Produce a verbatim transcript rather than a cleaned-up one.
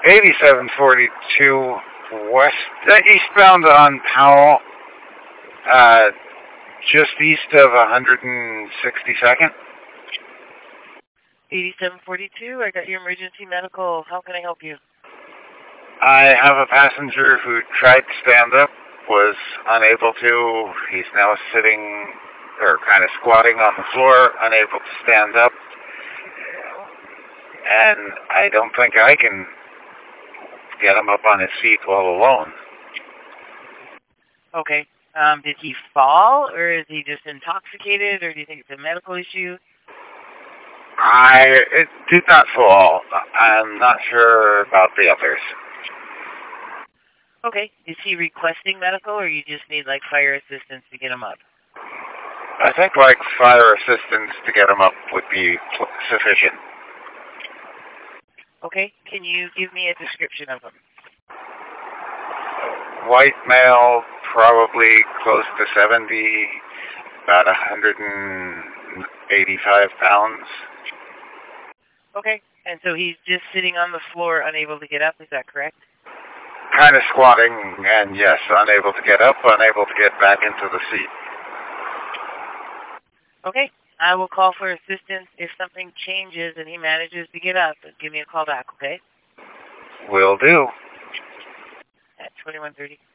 eighty-seven forty-two west, uh, eastbound on Powell, uh, just east of one hundred sixty-second. eighty-seven forty-two, I got your emergency medical. How can I help you? I have a passenger who tried to stand up, was unable to. He's now sitting, or kind of squatting on the floor, unable to stand up. And I don't think I can get him up on his feet all alone. Okay. Um, did he fall, or is he just intoxicated, or do you think it's a medical issue? I it did not fall. I'm not sure about the others. Okay. Is he requesting medical, or you just need, like, fire assistance to get him up? I think, like, fire assistance to get him up would be sufficient. Okay. Can you give me a description of him? White male, probably close to seventy, about one hundred eighty-five pounds. Okay. And so he's just sitting on the floor, unable to get up, is that correct? Kind of squatting, and yes, unable to get up, unable to get back into the seat. Okay. I will call for assistance. If something changes and he manages to get up, give me a call back, okay? Will do. At twenty-one thirty.